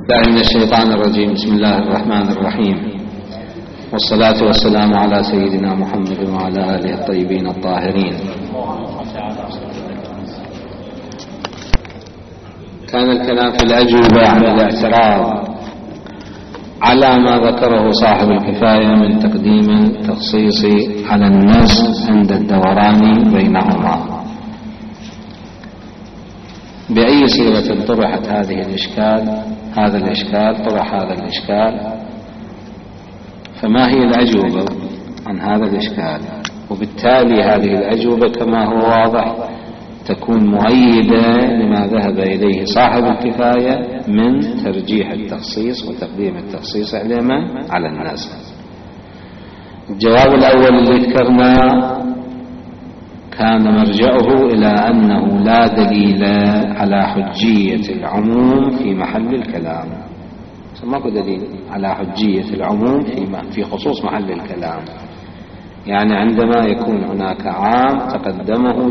بالله من الشيطان الرجيم. بسم الله الرحمن الرحيم، والصلاة والسلام على سيدنا محمد وعلى آله الطيبين الطاهرين. كان الكلام في الأجوبة عن الاعتراض على ما ذكره صاحب الكفاية من تقديم التخصيص على النص عند الدوران بينهما. بأي صيغة طرحت هذا الإشكال طرح هذا الإشكال، فما هي الأجوبة عن هذا الإشكال؟ وبالتالي هذه الأجوبة كما هو واضح تكون مؤيدة لما ذهب إليه صاحب الكفاية من ترجيح التخصيص وتقديم التخصيص على الناس. الجواب الأول اللي ذكرنا كان مرجعه إلى أنه لا دليل على حجية العموم في محل الكلام. ماكو دليل على حجية العموم في خصوص محل الكلام. يعني عندما يكون هناك عام تقدمه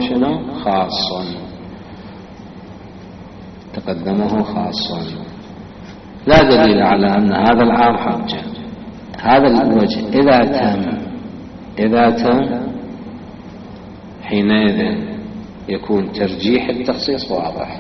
خاص، لا دليل على أن هذا العام حجة. هذا الوجه إذا تم حينئذ يكون ترجيح التخصيص واضح،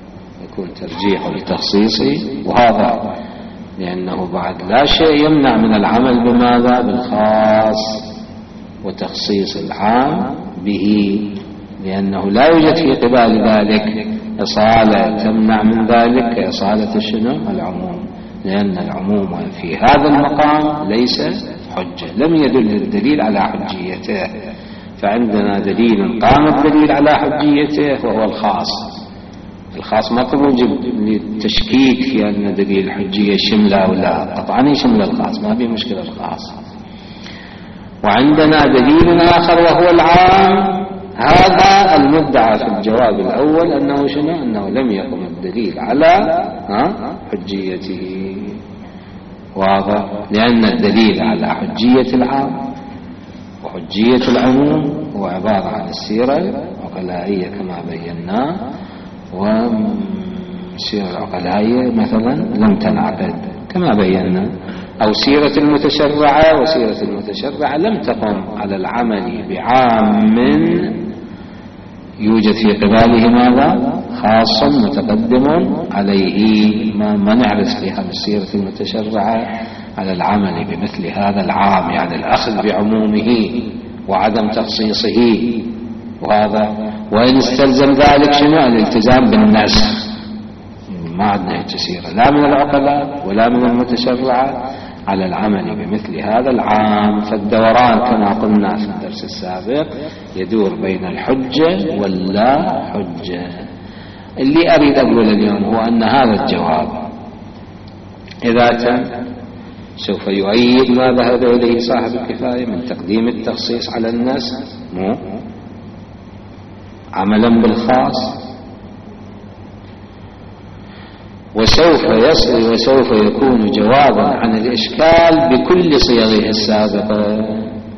لأنه بعد لا شيء يمنع من العمل بماذا؟ بالخاص وتخصيص العام به، لأنه لا يوجد في قبال ذلك إصالة تمنع من ذلك كإصالة العموم، لأن العموم في هذا المقام ليس حجة، لم يدل الدليل على حجيته. فعندنا دليل قام الدليل على حجيته وهو الخاص ما موجب للتشكيك في أن دليل الحجية شمله أو لا، قطعا يشمل الخاص، ما في مشكلة الخاص. وعندنا دليل آخر وهو العام. هذا المدعى في الجواب الأول أنه لم يقم الدليل على حجيته، واضح، لأن الدليل على حجية العام وحجية العموم هو عبارة عن السيرة العقلائية كما بينا، والسيرة العقلائية مثلا لم تنعقد كما بينا، أو سيرة المتشرعة، وسيرة المتشرعة لم تقم على العمل بعام يوجد في قباله ماذا؟ خاص متقدم عليه، ما نعرف في هذه السيرة المتشرعة على العمل بمثل هذا العام، يعني الأخذ بعمومه وعدم تخصيصه. وهذا وإن استلزم ذلك الالتزام بالنسخ، ما عندنا تسير لا من العقلاء ولا من المتشرعة على العمل بمثل هذا العام. فالدوران كما قلنا في الدرس السابق يدور بين الحجة واللا حجة. اللي أريد أقول اليوم هو أن هذا الجواب إذا تم سوف يؤيد ما ذهب إليه صاحب الكفاية من تقديم التخصيص على الناس عملا بالخاص، وسوف يكون جوابا عن الإشكال بكل صيغه السابقة،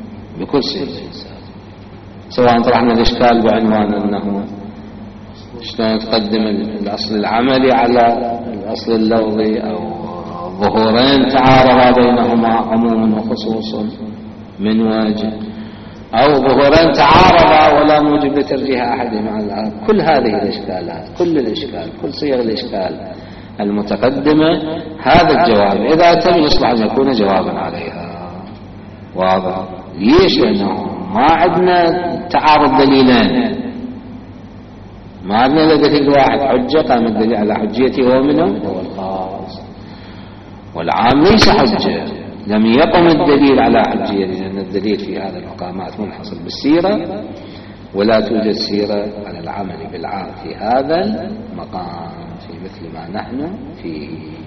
سواء طرحنا الإشكال بعنوان أنه شلون تقدم الأصل العملي على الأصل اللفظي، أو ظهورين تعارضا بينهما عموم وخصوص من وجه، أو ظهورين تعارضا ولا موجب لترجيح أحدهما على الآخر. كل هذه الإشكالات، كل صيغ الإشكال المتقدمة، هذا الجواب إذا تم يصلح أن يكون جوابا عليها. واضح؟ ليش؟ لأنه ما عندنا تعارض دليلين، ما عندنا دليل واحد حجة قام الدليل على حجيته هو منه هو الخاص، والعام ليس حجة، لم يقم الدليل على حجيته، لأن الدليل في هذه المقامات منحصر بالسيرة، ولا توجد سيرة على العمل بالعام في هذا المقام في مثل ما نحن فيه.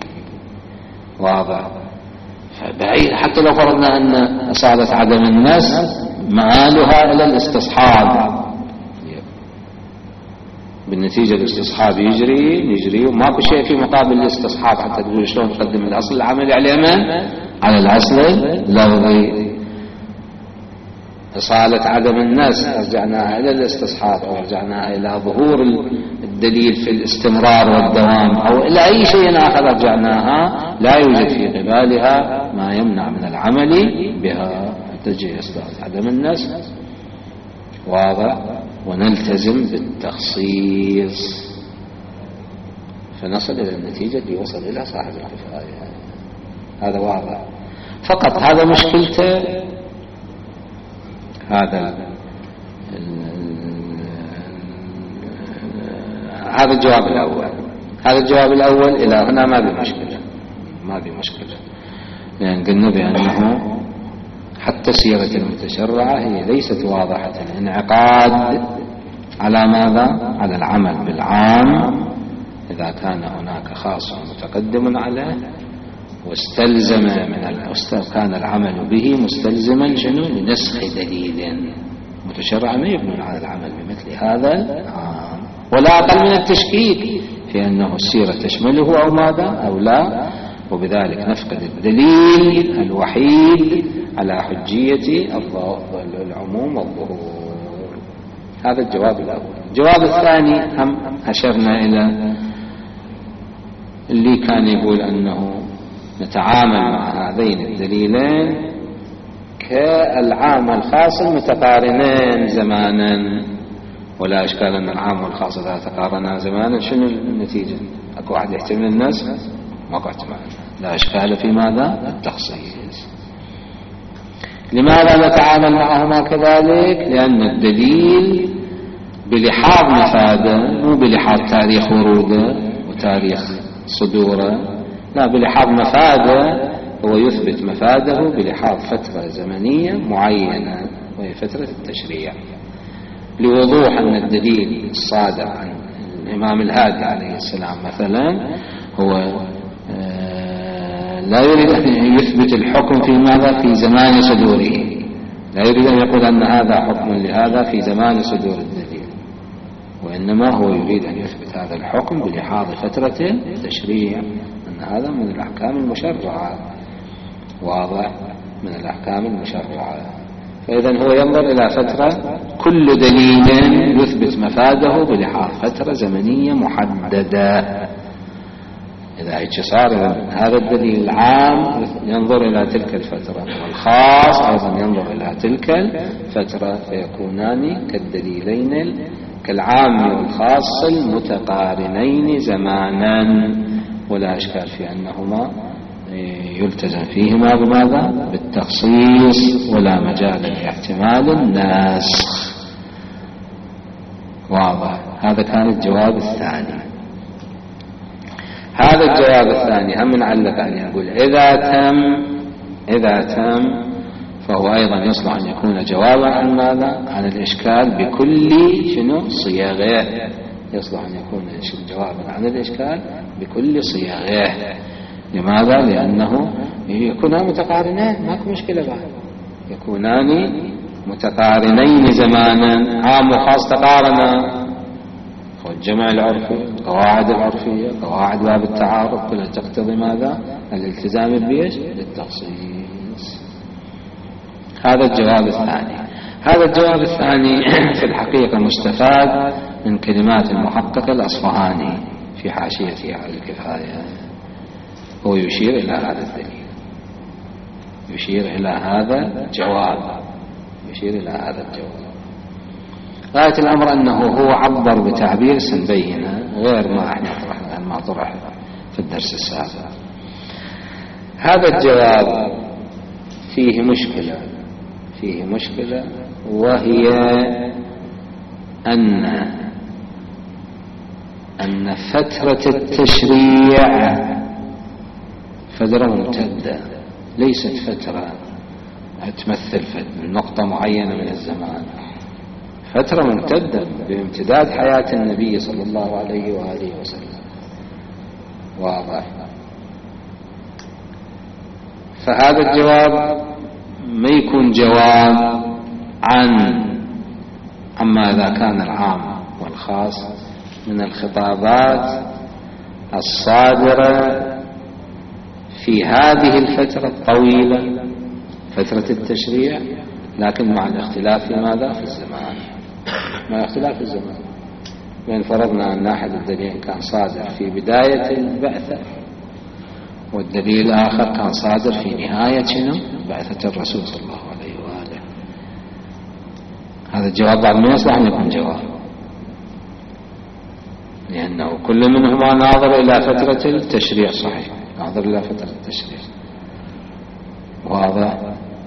واضح؟ فبعيد حتى لو فرضنا أن أصالة عدم الناس مآلها إلى الاستصحاب، بالنتيجة الاستصحاب يجري وماكو شيء في مقابل الاستصحاب حتى تقول شلون نقدم الأصل العملي على اليمن على الأصل اللفظي. إصالة عدم الناس رجعناها إلى الاستصحاب، أو رجعناها إلى ظهور الدليل في الاستمرار والدوام أو إلى أي شيء آخر رجعناها لا يوجد في قبالها ما يمنع من العمل بها، تجي إصدار عدم النسخ. واضح؟ ونلتزم بالتخصيص فنصل إلى النتيجة اللي وصل إلى صاحب الكفاية. هذا واضح. فقط هذا مشكلته، هذا الجواب الأول. هذا الجواب الأول إلى هنا ما بي مشكلة، لأن قلنا بأنه حتى السيرة المتشرعة هي ليست واضحة الانعقاد على ماذا؟ على العمل بالعام إذا كان هناك خاص متقدم عليه واستلزم كان العمل به مستلزما شنو؟ لنسخ دليل متشرع ما يبنون على العمل بمثل هذا العام، ولا أقل من التشكيك في أنه السيرة تشمله أو ماذا أو لا، وبذلك نفقد الدليل الوحيد على حجية العموم والظهور. هذا الجواب الأول. الجواب الثاني هم أشرنا إلى اللي كان يقول أنه نتعامل مع هذين الدليلين كالعام والخاص المتقارنين زمانا، ولا إشكال أن العام والخاص إذا تقارنا زمانا شنو النتيجة؟ أكو واحد يحتمل الناس ما احتمال، لا إشكال في ماذا؟ التخصيص. لماذا نتعامل معهما كذلك؟ لأن الدليل بلحاظ مفاده مو بلحاظ تاريخ وروده وتاريخ صدوره، لا، بلحاظ مفاده هو يثبت مفاده بلحاظ فترة زمنية معينة وهي فترة التشريع، لوضوح أن الدليل الصادر عن الإمام الهادي عليه السلام مثلا هو لا يريد أن يثبت الحكم في ماذا؟ في زمان صدوره، لا يريد أن يقول أن هذا حكم لهذا في زمان صدور الدليل، وإنما هو يريد أن يثبت هذا الحكم بلحاظ فترة التشريع، أن هذا من الأحكام المشرعة. واضح؟ من الأحكام المشرعة. فإذا هو ينظر إلى فترة، كل دليل يثبت مفاده بلحاظ فترة زمنية محددة. إذا هيك صار هذا الدليل العام ينظر إلى تلك الفترة، والخاص أيضا ينظر إلى تلك الفترة، فيكونان كالدليلين كالعام والخاص المتقارنين زمانا، ولا إشكال في أنهما يلتزم فيهما بماذا؟ بالتخصيص، ولا مجال لاحتمال النسخ. واضح؟ هذا كان الجواب الثاني. هذا الجواب الثاني هم نعلق عليه، نقول إذا تم فهو أيضا يصلح أن يكون جوابا عن ماذا؟ عن الإشكال بكل شنو؟ صياغه. يصلح أن يكون جوابا عن الإشكال بكل صياغه. لماذا؟ لأنه يكونان متقارنين، ماكو مشكلة بعد، يكونان متقارنين زمانا، عام وخاص تقارنا، والجمع العرفي، القواعد العرفية، قواعد باب التعارض، كلها تقتضي ماذا؟ الالتزام بيش للتخصيص. هذا الجواب الثاني. هذا الجواب الثاني في الحقيقة مستفاد من كلمات المحقق الأصفهاني في حاشيته على الكفاية. هو يشير إلى هذا الدليل، يشير إلى هذا الجواب، يشير إلى هذا الجواب. غاية الأمر أنه هو عبر بتعبير سنبينه غير ما احنا طرحنا، ما طرح في الدرس السابق. هذا الجواب فيه مشكلة، وهي أن فترة التشريع فترة ممتدة، ليست فترة تمثل نقطة معينة من الزمان، فترة ممتدة بامتداد حياة النبي صلى الله عليه وآله وسلم. واضح؟ فهذا الجواب ما يكون جواب عما إذا كان العام والخاص من الخطابات الصادرة في هذه الفترة الطويلة، فترة التشريع، لكن مع الاختلاف في ماذا؟ في الزمان، مع اختلاف الزمان. وإن فرضنا أن أحد الدليلين كان صادر في بداية البعثة والدليل الآخر كان صادر في نهاية بعثة الرسول صلى الله عليه وآله، هذا الجواب بعد ما يصلح أن يكون جواب، لأنه كل منهما ناظر إلى فترة التشريع. صحيح، ناظر إلى فترة التشريع واضح.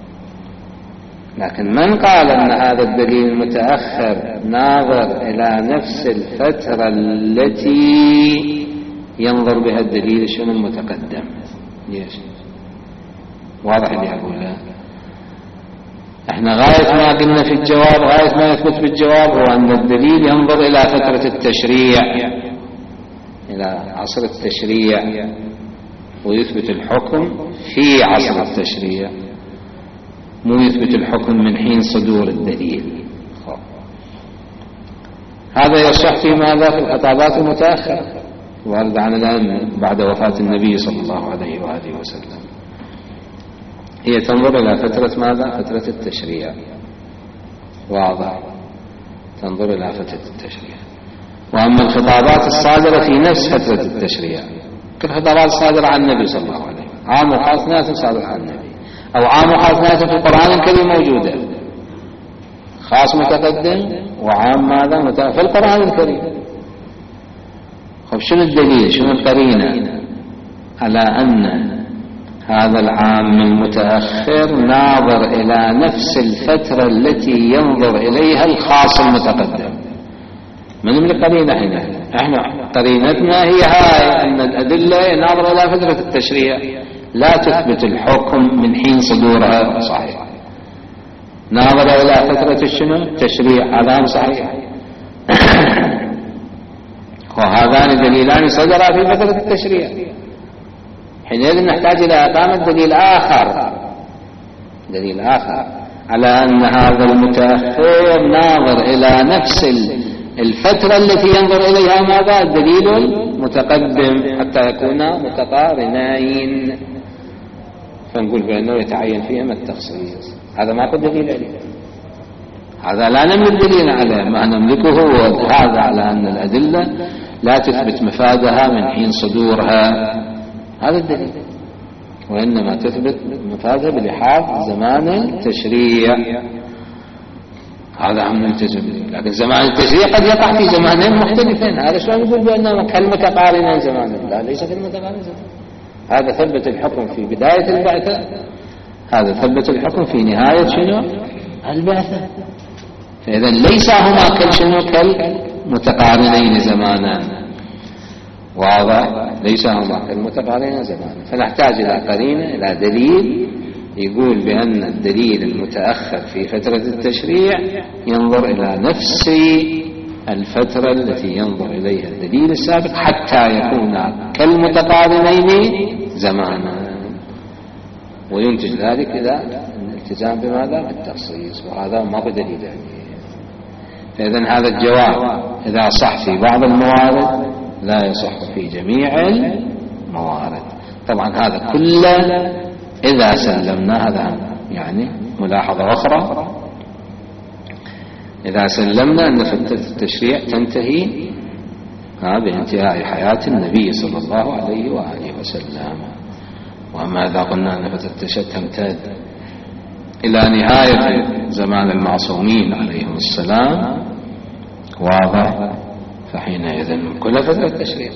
لكن من قال أن هذا الدليل المتأخر ناظر إلى نفس الفترة التي ينظر بها الدليل شنو المتقدم؟ ليش؟ واضح اللي أقوله. احنا غاية ما قلنا في الجواب، غاية ما يثبت بالجواب هو أن الدليل ينظر إلى فترة التشريع، إلى عصر التشريع، ويثبت الحكم في عصر التشريع، مو يثبت الحكم من حين صدور الدليل. هذا يصح في ماذا؟ في الخطابات المتأخرة وارد عن الآن بعد وفاة النبي صلى الله عليه وآله وسلم، هي تنظر إلى فترة ماذا؟ فترة التشريع. واضح، تنظر إلى فترة التشريع. وأما الخطابات الصادرة في نفس فترة التشريع، كل خطابات الصادرة عن النبي صلى الله عليه وسلم، عام وخاص ناس صادرة عن النبي، أو عام وخاص ناس في القرآن الكريم موجودة، خاص متقدم وعام ماذا في القرآن الكريم. طيب شنو الدليل؟ شنو القرينة على أن هذا العام المتأخر ناظر إلى نفس الفترة التي ينظر إليها الخاص المتقدم؟ من القرينة هنا؟ احنا قرينتنا هي هاي، أن الأدلة ناظرة إلى فترة التشريع، لا تثبت الحكم من حين صدورها. صحيح، ناظرة إلى فترة التشريع، هذا صحيح. وهذان دليلان صدرا في فترة التشريع، حينئذ نحتاج إلى إقامة دليل آخر على أن هذا المتأخر ناظر إلى نفس الفترة التي ينظر إليها ماذا؟ الدليل المتقدم، حتى يكونا متقارنين، فنقول بأنه يتعين فيهما التخصيص. هذا ما قد دليل عليه، هذا لا نملك دليل عليه، ما نملكه هو هذا على أن الأدلة لا تثبت مفادها من حين صدورها، هذا الدليل، وإنما تثبت مفادها بلحاظ زمان التشريع. هذا هم نلتزم به. لكن زمان التشريع قد يقع في زمانين مختلفين، هذا شلون نقول بأنه كالمتقارنين زمانا؟ لا، ليس كالمتقارنين زمانا. هذا ثبت الحكم في بداية البعثة، هذا ثبت الحكم في نهاية البعثة، فإذا ليس هما كالمتقارنين زمانا. واضح، ليس هما كالمتقارنين زمانا، فنحتاج إلى قرينة، إلى دليل يقول بأن الدليل المتأخر في فترة التشريع ينظر إلى نفس الفترة التي ينظر إليها الدليل السابق، حتى يكون كالمتقارنين زمانا، وينتج ذلك إلى الالتزام بماذا؟ بالتخصيص، وهذا ما بدليل عليه. فإذن هذا الجواب إذا صح في بعض الموارد لا يصح في جميع الموارد. طبعا هذا كله إذا سلمنا، هذا يعني ملاحظة أخرى، إذا سلمنا أن فترة التشريع تنتهي بانتهاء حياة النبي صلى الله عليه وآله وسلم. وأما إذا قلنا أن فترة التشريع تمتد إلى نهاية زمان المعصومين عليهم السلام، واضح، فحينئذ كل فترة تشريع،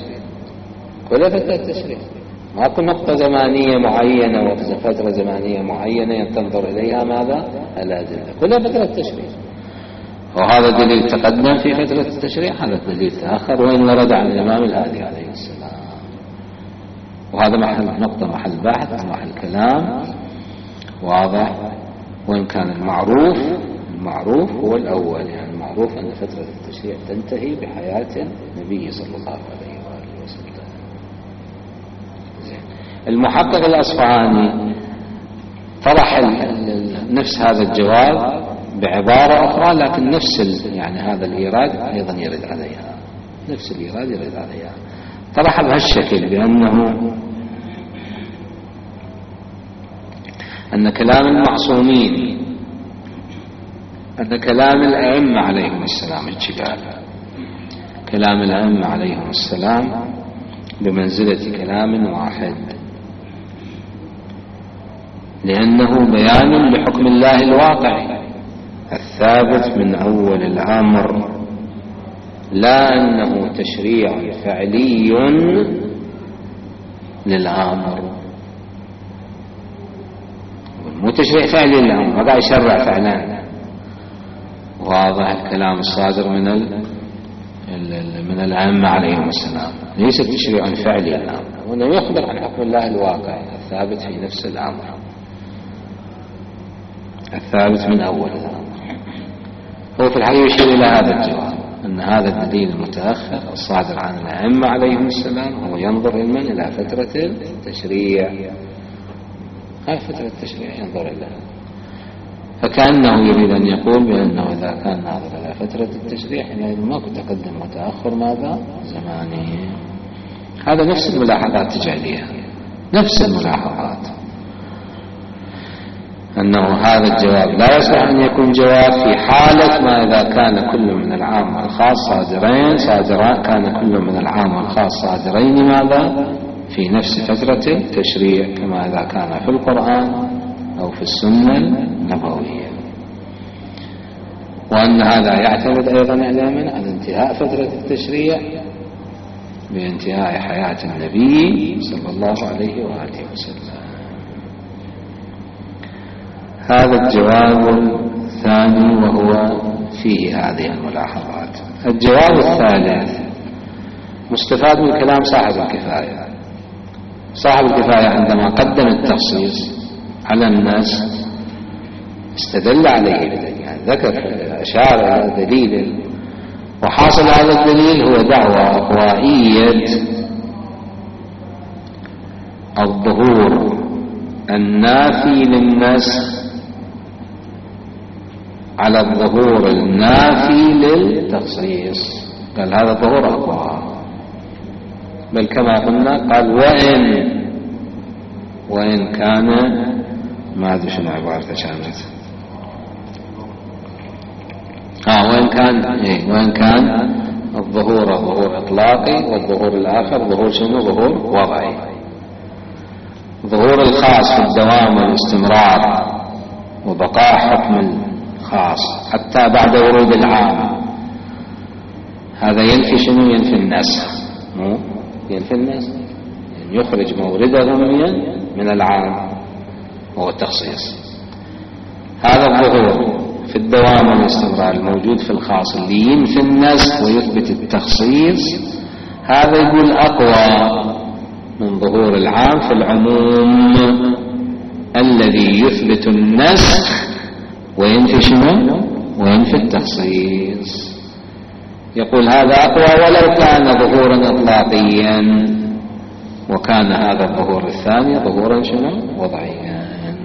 ماكو نقطة زمانية معينة وفترة زمانية معينة تنظر إليها ماذا؟ الأدلة، كلها فترة تشريع. وهذا دليل تقدم في فترة التشريع، هذا دليل تأخر وإن ورد عن الإمام الهادي عليه السلام. وهذا نقطة محل بحث، محل كلام، واضح. وإن كان المعروف هو الأول، يعني المعروف أن فترة التشريع تنتهي بحياة النبي صلى الله عليه وآله وسلم. المحقق الأصفهاني طرح نفس هذا الجواب بعبارة أخرى، لكن نفس يعني هذا الإيراد أيضا يرد عليها، نفس الإيراد يرد عليها. طرح بهالشكل بأنه أن كلام المعصومين، أن كلام الأئمة عليهم السلام الجلال، كلام الأئمة عليهم السلام بمنزلة كلام واحد، لأنه بيان لحكم الله الواقع الثابت من أول الأمر، لا أنه تشريع فعلي للأمر. مو تشريع فعلي للأمر، ما قاعد يشرع فعلا. واضح الكلام الصادر من الأئمة عليهم السلام، ليس تشريع فعلي للأمر، وأنه يخبر عن حكم الله الواقع الثابت في نفس الأمر الثابت من أول الأمر. هو في الحقيقة يشير إلى هذا الجواب، أن هذا الدليل المتأخر الصادر عن الأئمة عليهم السلام هو ينظر إلى فترة التشريع، هاي فترة التشريع ينظر إليها، فكأنه يريد أن يقول بأنه إذا كان ناظر إلى فترة التشريع حينئذ ماكو تقدم وتأخر ماذا زماني. هذا نفس الملاحظات تجعليها، نفس الملاحظات، أنه هذا الجواب لا يصح أن يكون جواب في حالة ما إذا كان كل من العام والخاص كان كل من العام والخاص صادرين ماذا في نفس فترة التشريع، كما إذا كان في القرآن أو في السنة النبوية. وأن هذا يعتمد أيضا على انتهاء فترة التشريع بانتهاء حياة النبي صلى الله عليه وآله وسلم. هذا الجواب الثاني وهو فيه هذه الملاحظات. الجواب الثالث مستفاد من كلام صاحب الكفاية. صاحب الكفاية عندما قدم التخصيص على الناس استدل عليه يعني ذكر أشار على دليل، وحاصل هذا الدليل هو دعوة أقوائية الظهور النافي للنسخ على الظهور النافي للتخصيص. قال هذا ظهور أقوى، بل كما قلنا قال وإن كان ما أدري شنو عبارته كانت وإن كان الظهور ظهور إطلاقي، والظهور الآخر ظهور شنو ظهور وضعي. ظهور الخاص في الدوام والاستمرار وبقاء حكم الخاص حتى بعد ورود العام، هذا ينفي شنو؟ ينفي النسخ، ينفي النسخ، يعني يخرج مورده من العام وهو التخصيص. هذا الظهور في الدوام والاستمرار الموجود في الخاص اللي ينفي النسخ ويثبت التخصيص، هذا يقول أقوى من ظهور العام في العموم الذي يثبت النسخ وينفي شنو؟ وينفي التخصيص. يقول هذا أقوى ولو كان ظهورا إطلاقيا، وكان هذا الظهور الثاني ظهورا شنو؟ وضعيا.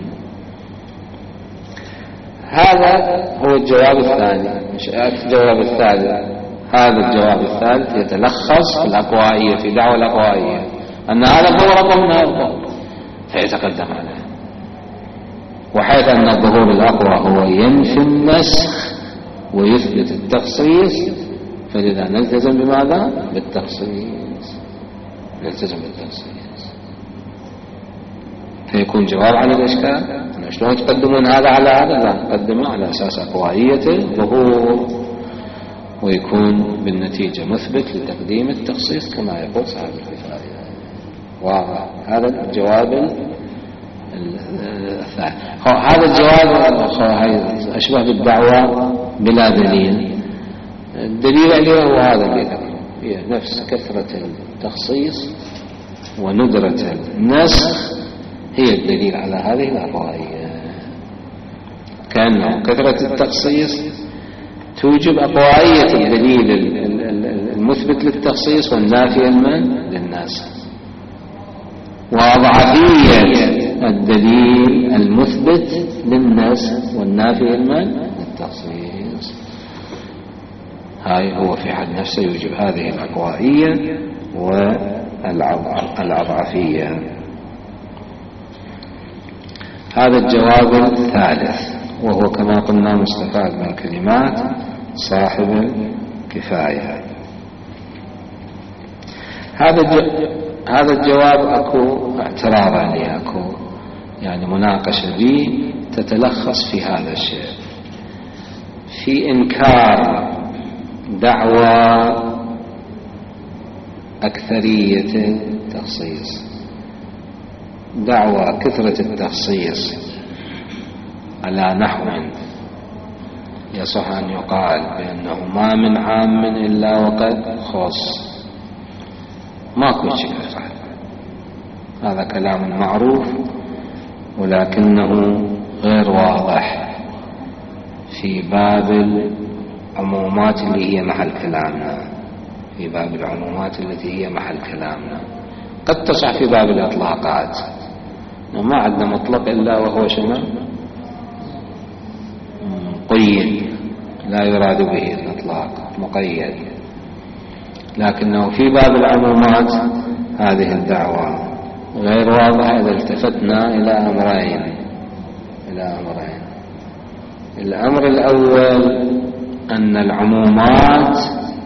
هذا هو الجواب الثاني، مش الجواب الثالث. هذا الجواب الثالث يتلخص في الأقوائية، في دعوة الأقوائية أن هذا الظهور أقوى من هذا الظهور فيتقدم عليه، وحيث أن الظهور الأقوى هو ينفي النسخ ويثبت التخصيص، فلذا نلتزم بماذا؟ بالتخصيص، نلتزم بالتخصيص. فيكون جواب على الإشكال شلون تقدمون هذا على هذا؟ لا، نقدمه على أساس أقوائية الظهور، ويكون بالنتيجة مثبت لتقديم التخصيص كما يقول صاحب الكفاية. واضح هذا الجواب الثاني. هذا الجواب أشبه بالدعوة بلا دليل. الدليل عليه هو هذا اللي ذكره، هي نفس كثرة التخصيص وندرة النسخ هي الدليل على هذه الأقوائية. كأنه كثرة التخصيص توجب أقوائية الدليل المثبت للتخصيص والنافي للنسخ، وأضعفية الدليل المثبت للنسخ والنافي للتخصيص. هاي هو في حد نفسه يوجب هذه الأقوائية والأضعفية. هذا الجواب الثالث، وهو كما قلنا مستفاد من كلمات صاحب الكفاية. هذا الجواب اكو اعتراض عليه، اكو يعني مناقشة به تتلخص في هذا الشيء، في إنكار دعوى أكثرية التخصيص، دعوى كثرة التخصيص على نحو يصح أن يقال بأنه ما من عام إلا وقد خص، ماكو شيء، هذا كلام معروف ولكنه غير واضح في باب العمومات اللي هي محل كلامنا، في باب العمومات التي هي محل كلامنا. قد تصح في باب الإطلاقات، ما عندنا مطلق إلا وهو شنو؟ قيد، لا يراد به الإطلاق، مقيد. لكنه في باب العمومات هذه الدعوة غير واضحة إذا التفتنا إلى أمرين. الأمر الأول أن العمومات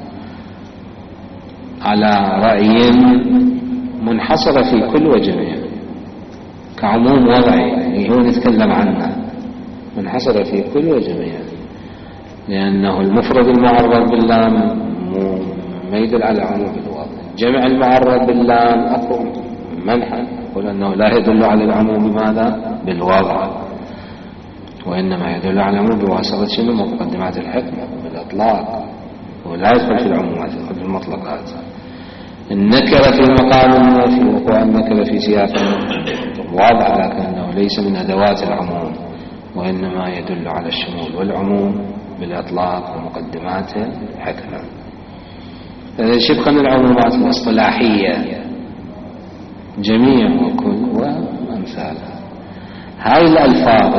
على رأي منحصرة في كل وجميع، كعموم وضعي اللي هو نتكلم عنه، منحصرة في كل وجميع، لأنه المفرد المعرض باللام ما يدل على عموم الوضع. جمع المعرض باللام أكو منحا، يقول أنه لا يدل على العموم بماذا؟ بالوضع، وإنما يدل على العموم بواسطة شنو؟ مقدمات الحكمة بالإطلاق، ولا يدخل في العمومات، يدخل في المطلقات. النكرة في مقام النفي، وقوع النكرة في سياق واضح، لكنه ليس من أدوات العموم، وإنما يدل على الشمول والعموم بالإطلاق ومقدمات الحكمة. هذا شبه من العمومات الاصطلاحية جميع وكل وأمثالها. هاي الألفاظ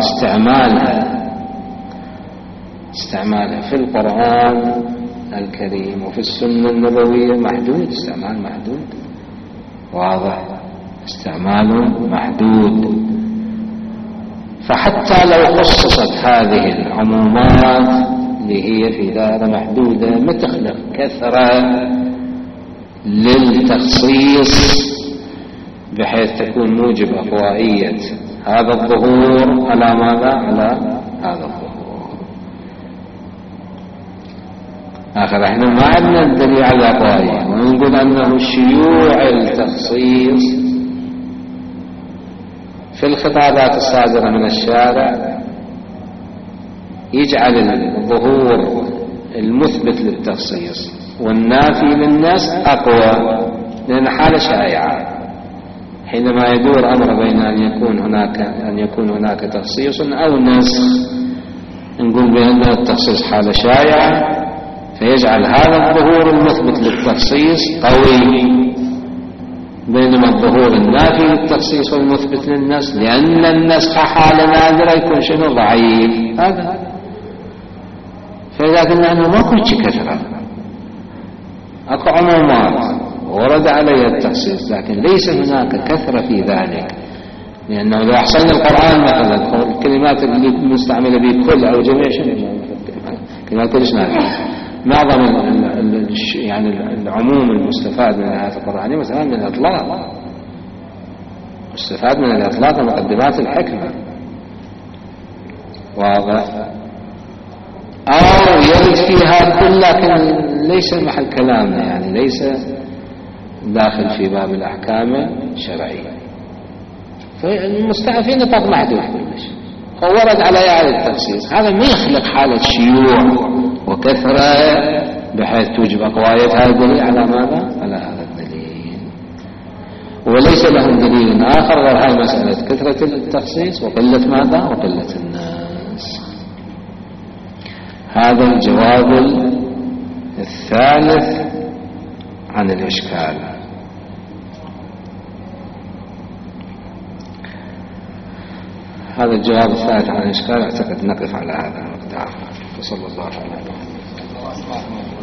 استعمالها في القرآن الكريم وفي السنة النبوية محدود، استعمال محدود واضح، استعمال محدود. فحتى لو خصصت هذه العمومات اللي هي في دائرة محدودة ما تخلق كثرة للتخصيص بحيث تكون موجب أقوائية هذا الظهور على ماذا؟ على هذا الظهور. آخر احنا ما عندنا الدليل على أقوائية، ونقول أنه شيوع التخصيص في الخطابات الصادرة من الشارع يجعل الظهور المثبت للتخصيص والنافي للناس أقوى، لأن حالة شائعة. حينما يدور أمر بين أن يكون هناك تخصيص أو نسخ، نقول بأن التخصيص حالة شائعة، فيجعل هذا الظهور المثبت للتخصيص قوي، بينما الظهور النافي للتخصيص والمثبت للنسخ، لأن النسخ حالة نادرة يكون شنو؟ ضعيف. هذا فإذا قلنا أنه ما كنت كثرة، أكو عمومات ورد عليها التخصيص، لكن ليس هناك كثرة في ذلك، لأنه لو أحصلنا القرآن مثلا الكلمات اللي مستعملة به كل أو جميع كلمات كلش نادرة، معظم يعني العموم المستفاد من الآيات القرآنية مثلا من الإطلاق، مستفاد من الإطلاق ومقدمات الحكمة واضح، أو يرد فيها كل، لكن ليس محل كلامنا، يعني ليس داخل في باب الأحكام الشرعية. فالمستعفين نطاق محدود كلش، ورد على آية التخصيص، هذا ما يخلق حالة شيوع وكثرة بحيث توجب أقوائية هذا الدليل على ماذا؟ على هذا الدليل. وليس لهم دليل آخر غير هاي مسألة كثرة التخصيص وقلة ماذا؟ وقلة الناس. هذا الجواب الثالث عن الإشكال. هذا الجواب الثالث عن الإشكال، أعتقد نقف على هذا المقدار. وصلى الله عليه وسلم.